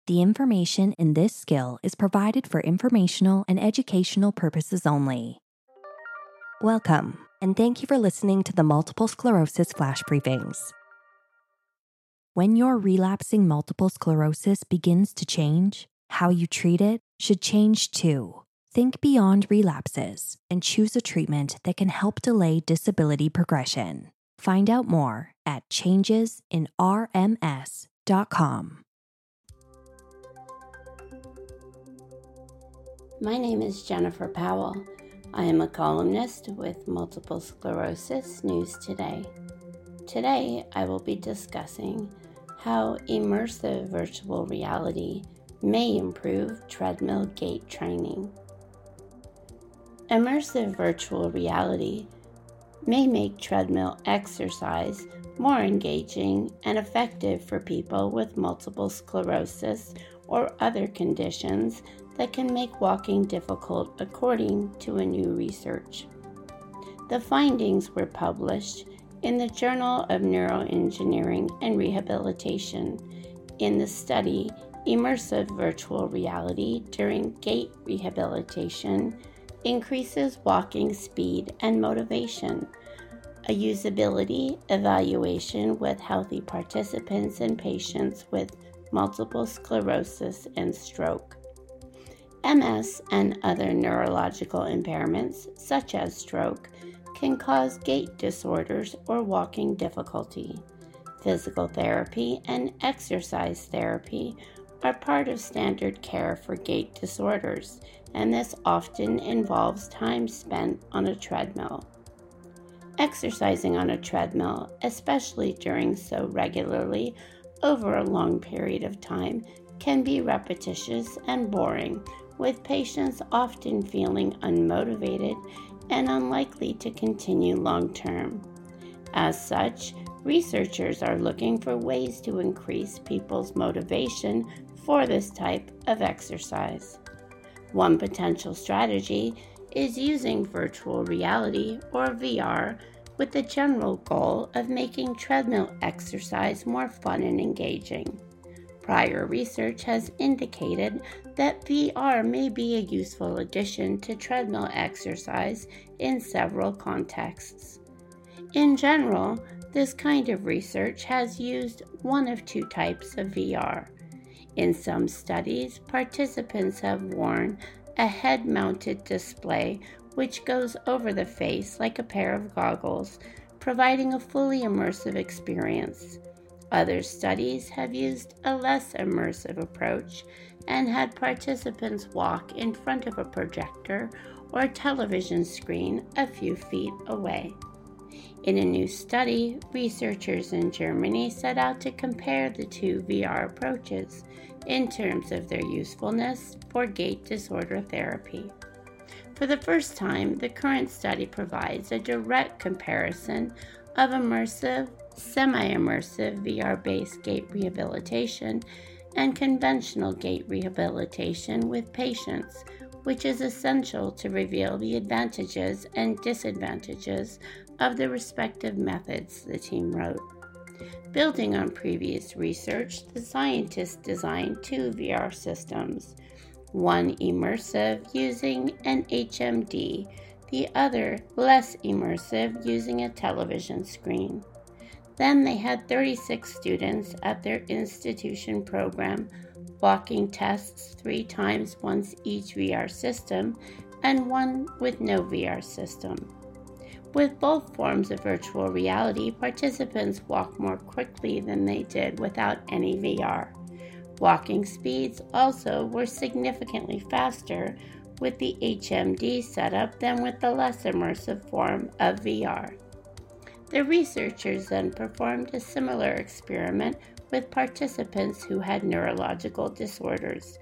The information in this skill is provided for informational and educational purposes only. Welcome, and thank you for listening to the Multiple Sclerosis Flash Briefings. When your relapsing multiple sclerosis begins to change, how you treat it should change too. Think beyond relapses and choose a treatment that can help delay disability progression. Find out more at changesinrms.com. My name is Jennifer Powell. I am a columnist with Multiple Sclerosis News Today. Today, I will be discussing how immersive virtual reality may improve treadmill gait training. Immersive virtual reality may make treadmill exercise more engaging and effective for people with multiple sclerosis or other conditions that can make walking difficult, according to a new research. The findings were published in the Journal of Neuroengineering and Rehabilitation in the study Immersive Virtual Reality During Gait Rehabilitation Increases Walking Speed and Motivation, a usability evaluation with healthy participants and patients with multiple sclerosis and stroke. MS and other neurological impairments, such as stroke, can cause gait disorders or walking difficulty. Physical therapy and exercise therapy are part of standard care for gait disorders, and this often involves time spent on a treadmill. Exercising on a treadmill, especially doing so regularly over a long period of time, can be repetitious and boring, with patients often feeling unmotivated and unlikely to continue long-term. As such, researchers are looking for ways to increase people's motivation for this type of exercise. One potential strategy is using virtual reality or VR with the general goal of making treadmill exercise more fun and engaging. Prior research has indicated that VR may be a useful addition to treadmill exercise in several contexts. In general, this kind of research has used one of two types of VR. In some studies, participants have worn a head-mounted display which goes over the face like a pair of goggles, providing a fully immersive experience. Other studies have used a less immersive approach and had participants walk in front of a projector or television screen a few feet away. In a new study, researchers in Germany set out to compare the two VR approaches in terms of their usefulness for gait disorder therapy. For the first time, the current study provides a direct comparison of immersive, semi-immersive VR-based gait rehabilitation and conventional gait rehabilitation with patients, which is essential to reveal the advantages and disadvantages of the respective methods, the team wrote. Building on previous research, the scientists designed two VR systems, one immersive using an HMD, the other less immersive using a television screen. Then they had 36 students at their institution program walking tests 3 times once each VR system and one with no VR system. With both forms of virtual reality, participants walk more quickly than they did without any VR. Walking speeds also were significantly faster with the HMD setup than with the less immersive form of VR. The researchers then performed a similar experiment with participants who had neurological disorders.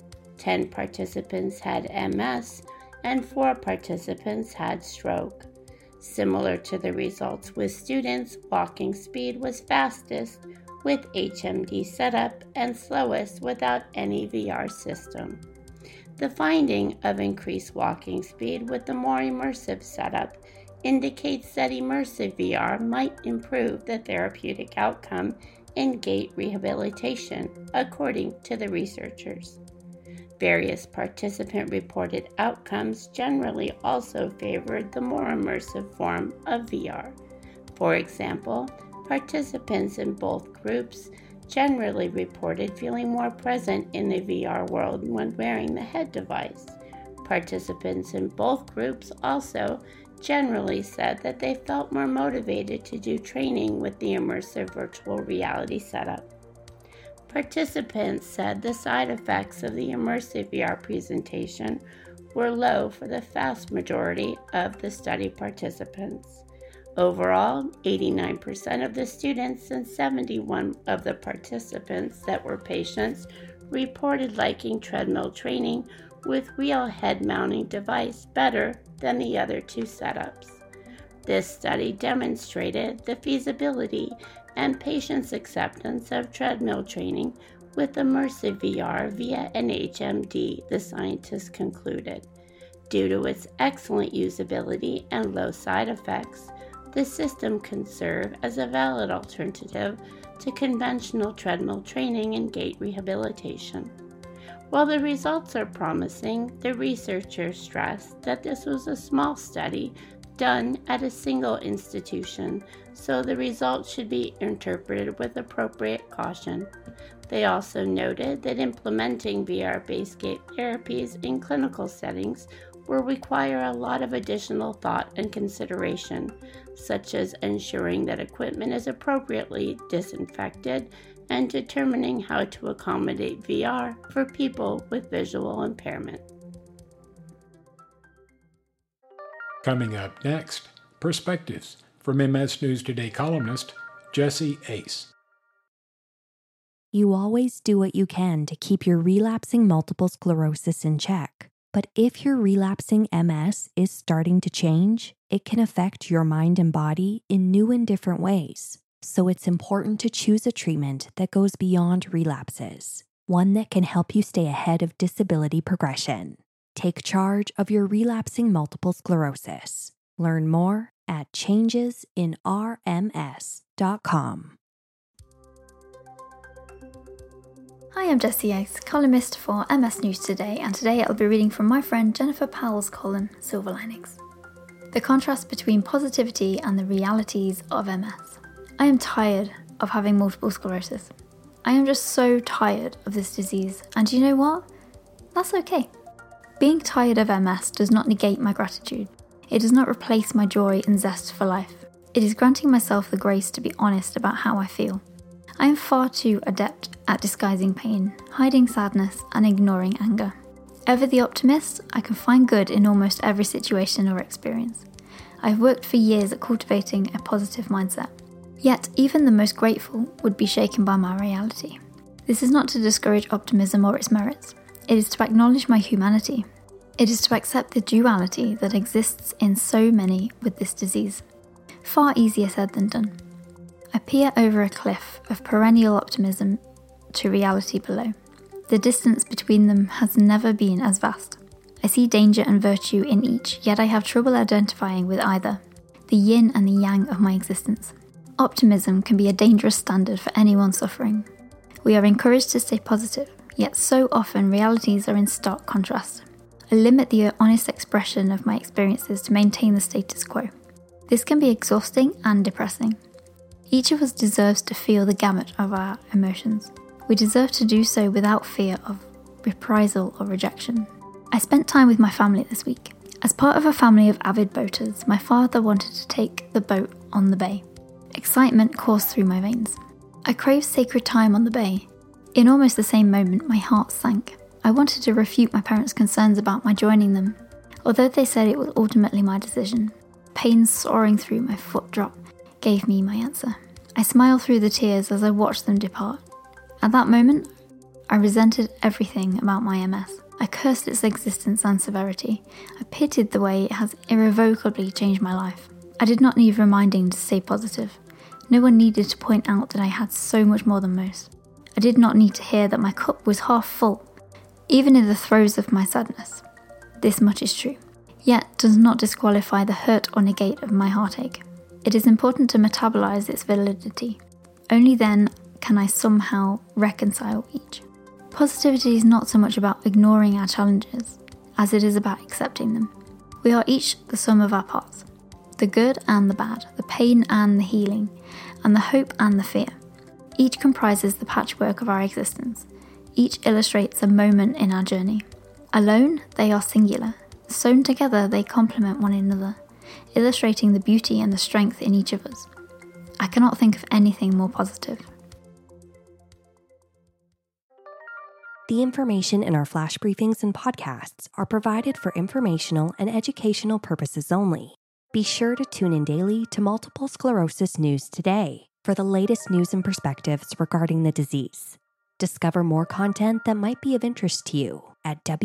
10 participants had MS and 4 participants had stroke. Similar to the results with students, walking speed was fastest with HMD setup and slowest without any VR system. The finding of increased walking speed with the more immersive setup indicates that immersive VR might improve the therapeutic outcome in gait rehabilitation, according to the researchers. Various participant-reported outcomes generally also favored the more immersive form of VR. For example, participants in both groups generally reported feeling more present in the VR world when wearing the head device. Participants in both groups also generally said that they felt more motivated to do training with the immersive virtual reality setup. Participants said the side effects of the immersive VR presentation were low for the vast majority of the study participants. Overall, 89% of the students and 71% of the participants that were patients reported liking treadmill training with real head-mounting device better than the other two setups. This study demonstrated the feasibility and patients' acceptance of treadmill training with immersive VR via an HMD, the scientists concluded. Due to its excellent usability and low side effects, the system can serve as a valid alternative to conventional treadmill training and gait rehabilitation. While the results are promising, the researchers stressed that this was a small study done at a single institution, so the results should be interpreted with appropriate caution. They also noted that implementing VR-based gait therapies in clinical settings will require a lot of additional thought and consideration, such as ensuring that equipment is appropriately disinfected and determining how to accommodate VR for people with visual impairment. Coming up next, Perspectives from MS News Today columnist Jesse Ace. You always do what you can to keep your relapsing multiple sclerosis in check. But if your relapsing MS is starting to change, it can affect your mind and body in new and different ways. So it's important to choose a treatment that goes beyond relapses, one that can help you stay ahead of disability progression. Take charge of your relapsing multiple sclerosis. Learn more at changesinrms.com. Hi, I'm Jessie Ace, columnist for MS News Today, and today I'll be reading from my friend Jennifer Powell's column, Silver Linings. The contrast between positivity and the realities of MS. I am tired of having multiple sclerosis. I am just so tired of this disease, and you know what? That's okay. Being tired of MS does not negate my gratitude. It does not replace my joy and zest for life. It is granting myself the grace to be honest about how I feel. I am far too adept at disguising pain, hiding sadness, and ignoring anger. Ever the optimist, I can find good in almost every situation or experience. I've worked for years at cultivating a positive mindset. Yet, even the most grateful would be shaken by my reality. This is not to discourage optimism or its merits. It is to acknowledge my humanity. It is to accept the duality that exists in so many with this disease. Far easier said than done. I peer over a cliff of perennial optimism to reality below. The distance between them has never been as vast. I see danger and virtue in each, yet I have trouble identifying with either, the yin and the yang of my existence. Optimism can be a dangerous standard for anyone suffering. We are encouraged to stay positive, yet so often realities are in stark contrast. I limit the honest expression of my experiences to maintain the status quo. This can be exhausting and depressing. Each of us deserves to feel the gamut of our emotions. We deserve to do so without fear of reprisal or rejection. I spent time with my family this week. As part of a family of avid boaters, my father wanted to take the boat on the bay. Excitement coursed through my veins. I craved sacred time on the bay. In almost the same moment, my heart sank. I wanted to refute my parents' concerns about my joining them, although they said it was ultimately my decision. Pain soaring through my foot drop gave me my answer. I smiled through the tears as I watched them depart. At that moment, I resented everything about my MS. I cursed its existence and severity. I pitied the way it has irrevocably changed my life. I did not need reminding to stay positive. No one needed to point out that I had so much more than most. I did not need to hear that my cup was half full, even in the throes of my sadness. This much is true, yet does not disqualify the hurt or negate of my heartache. It is important to metabolize its validity. Only then can I somehow reconcile each? Positivity is not so much about ignoring our challenges as it is about accepting them. We are each the sum of our parts, the good and the bad, the pain and the healing, and the hope and the fear. Each comprises the patchwork of our existence. Each illustrates a moment in our journey. Alone, they are singular. Sewn together, they complement one another, illustrating the beauty and the strength in each of us. I cannot think of anything more positive. The information in our flash briefings and podcasts are provided for informational and educational purposes only. Be sure to tune in daily to Multiple Sclerosis News Today for the latest news and perspectives regarding the disease. Discover more content that might be of interest to you at